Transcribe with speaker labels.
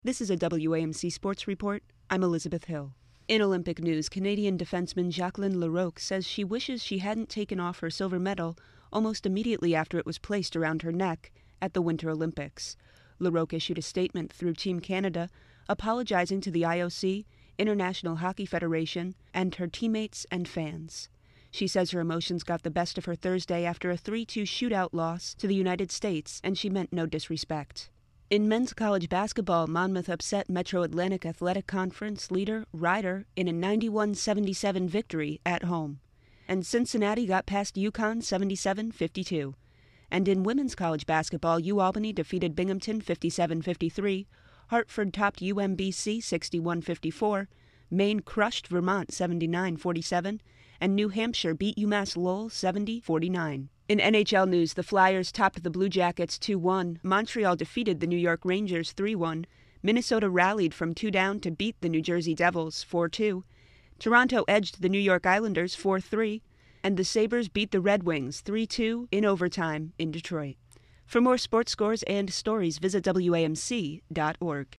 Speaker 1: This is a WAMC Sports Report. I'm Elizabeth Hill. In Olympic news, Canadian defenseman Jacqueline Larocque says she wishes she hadn't taken off her silver medal almost immediately after it was placed around her neck at the Winter Olympics. Larocque issued a statement through Team Canada apologizing to the IOC, International Hockey Federation, and her teammates and fans. She says her emotions got the best of her Thursday after a 3-2 shootout loss to the United States, and she meant no disrespect. In men's college basketball, Monmouth upset Metro Atlantic Athletic Conference leader Rider in a 91-77 victory at home. And Cincinnati got past UConn 77-52. And in women's college basketball, UAlbany defeated Binghamton 57-53, Hartford topped UMBC 61-54, Maine crushed Vermont 79-47, and New Hampshire beat UMass Lowell 70-49. In NHL news, the Flyers topped the Blue Jackets 2-1. Montreal defeated the New York Rangers 3-1. Minnesota rallied from 2 down to beat the New Jersey Devils 4-2. Toronto edged the New York Islanders 4-3. And the Sabres beat the Red Wings 3-2 in overtime in Detroit. For more sports scores and stories, visit WAMC.org.